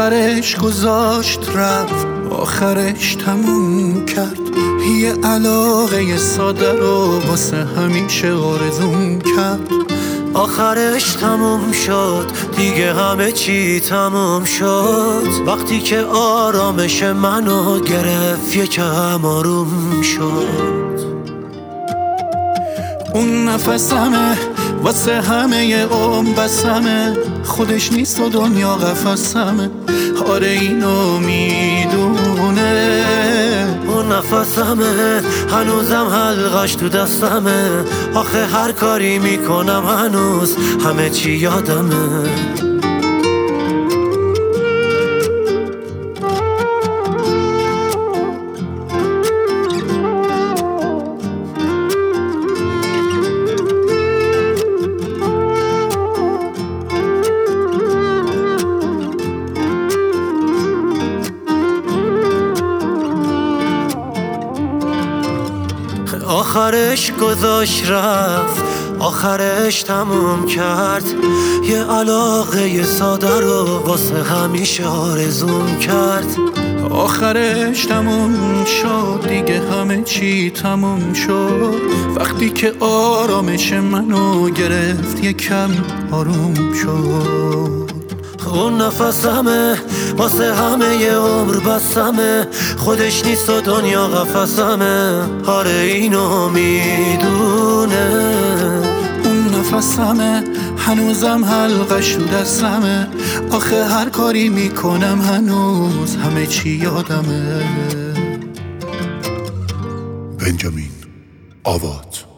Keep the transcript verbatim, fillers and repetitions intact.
آخرش گذاشت رفت، آخرش تموم کرد. یه علاقه ساده رو واسه همیشه آرزوم کرد. آخرش تموم شد، دیگه همه چی تموم شد. وقتی که آرامش منو گرفت یکم آروم شد. اون نفسمه واسه همه عمر بسمه، خودش نیست و دنیا قفسمه. آره اینو میدونه. اون نفسمه هنوزم حلقش تو دستمه. آخه هر کاری میکنم هنوز همه چی یادمه. آخرش گذاشت رفت، آخرش تموم کرد. یه علاقه ساده رو واسه همیشه آرزوم کرد. آخرش تموم شد، دیگه همه چی تموم شد. وقتی که آرامش منو گرفت یکم آروم شد. اون نفسمه واسه همه ی عمر بسمه. خودش نیست و دنیا قفسمه. آره اینو میدونه. اون نفسمه هنوزم حلقش رو دستمه. آخه هر کاری میکنم هنوز همه چی یادمه. بنجامین آوات.